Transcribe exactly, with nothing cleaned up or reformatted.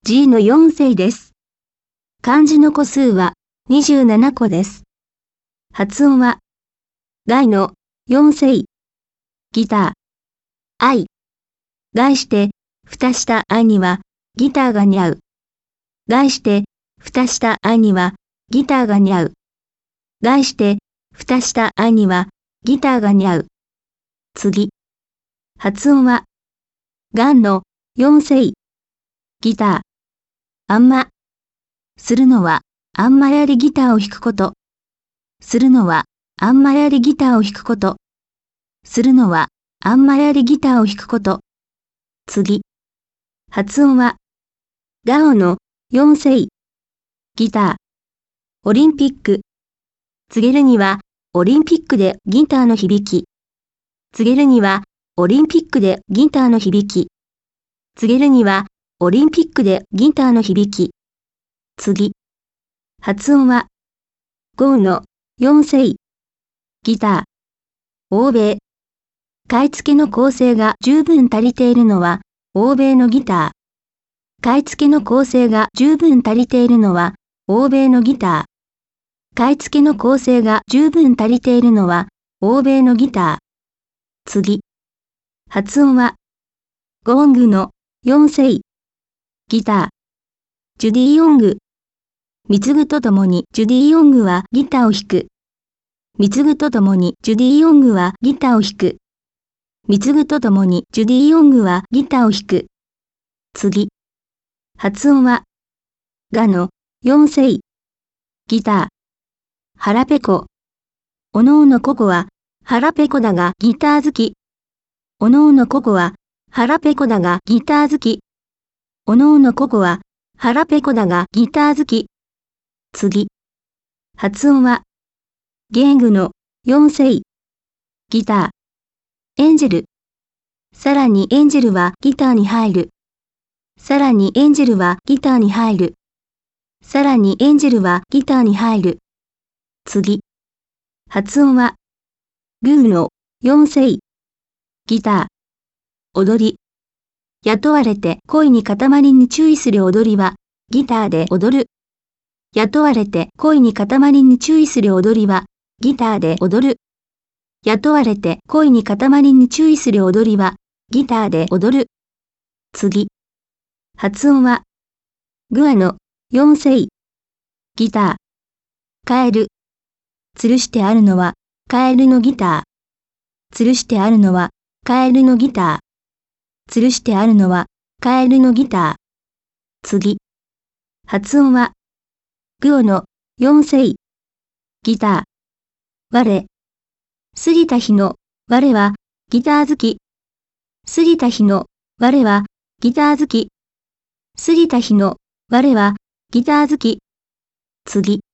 G のよん世です。漢字の個数はにじゅうなな個です。発音は、がのよん世。ギター。愛。題して、蓋した愛にはギターが似合う。題して、蓋した愛にはギターが似合う。題して、蓋した愛にはギターが似合う。次。発音は、がのよん世。ギター。あんま。するのは、あんまやりギターを弾くこと。するのは、あんまやりギターを弾くこと。するのは、あんまやりギターを弾くこと。次。発音は、がおのよん世。ギター。オリンピック。告げるには、オリンピックでギターの響き。告げるには、オリンピックでギターの響き。告げるには、オリンピックでギターの響き。次。発音は、ごのよん世。ギター。欧米。買い付けの構成が十分足りているのは、欧米のギター。買い付けの構成が十分足りているのは、欧米のギター。買い付けの構成が十分足りているのは、欧米のギター。次。発音は、ゴングのよん世。ギター。ジュディ・ヨング。貢ぐとともにジュディ・ヨングはギターを弾く。貢ぐとともにジュディ・ヨングはギターを弾く。貢ぐとともにジュディ・ヨングはギターを弾く。次。発音は、がのよん世。ギター。腹ペコ。おのおのここは腹ペコだがギター好き。おのおのここは腹ペコだがギター好き。おのおのここは腹ペコだがギター好き。次。発音は、ゲングのよん世。ギター。エンジェル。さらにエンジェルはギターに入る。さらにエンジェルはギターに入る。さらにエンジェルはギターに入る。次。発音は、グーのよん世。ギター。踊り。雇われて恋に塊に注意する踊りは、ギターで踊る。雇われて恋に塊に注意する踊りは、ギターで踊る。雇われて恋に塊に注意する踊りは、ギターで踊る。次。発音は、グアのよん世。ギター。カエル。吊るしてあるのは、カエルのギター。吊るしてあるのは、カエルのギター。吊るしてあるのは、カエルのギター。次。発音は、グオのよん世。ギター。我。過ぎた日の我はギター好き。過ぎた日の我はギター好き。過ぎた日の我はギター好き。次。